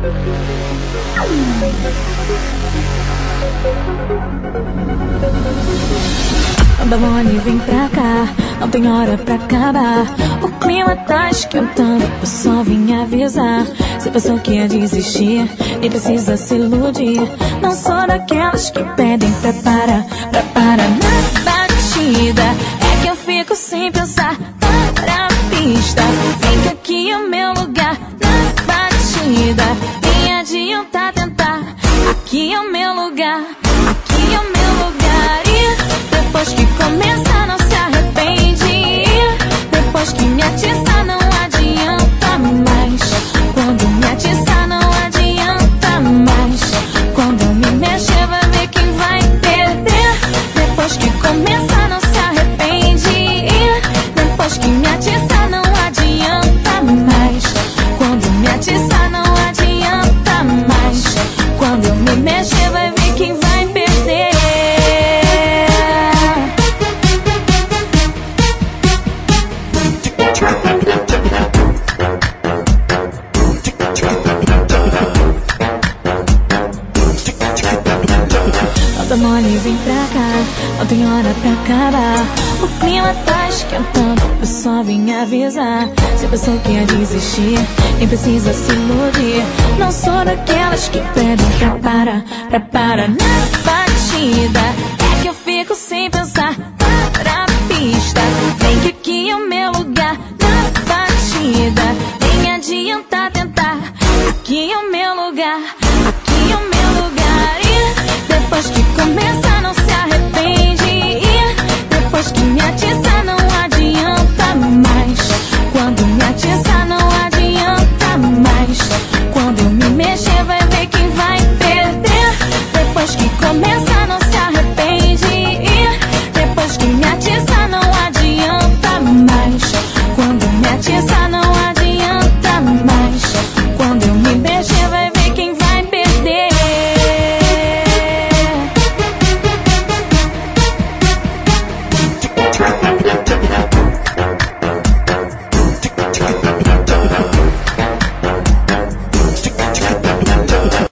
Anda mole, vem pra cá, não tem hora pra acabar. O clima tá esquentando, eu só vim avisar. Você pensou que ia desistir, nem precisa se iludir. Não sou daquelas que pedem pra parar na batida. É que eu fico sem pensar, para a pista. Vem que aqui é o meu lugar, na batida. Nem adianta tentar, aqui é o meu lugar, aqui é o meu lugar. E depois que começa não se arrepende. Depois que me atiça não adianta mais. Quando me atiça não adianta mais. Quando me mexer vai ver quem vai perder. Depois que começa não se arrepende. Depois que me atiça não adianta mais. Quando me atiça não adianta mais. Quando eu me mexer vai ver quem vai perder. Anda mole, vem pra cá, não tem hora pra acabar. O clima tá esquentando, eu só vim avisar. Você pensou que ia desistir, nem precisa se iludir. Não sou daquelas que pedem pra parar na batida. É que eu fico sem pensar, para a pista. Vem que aqui é o meu lugar, na batida. Nem adianta tentar, aqui é o meu lugar, aqui é o meu lugar. E depois que começa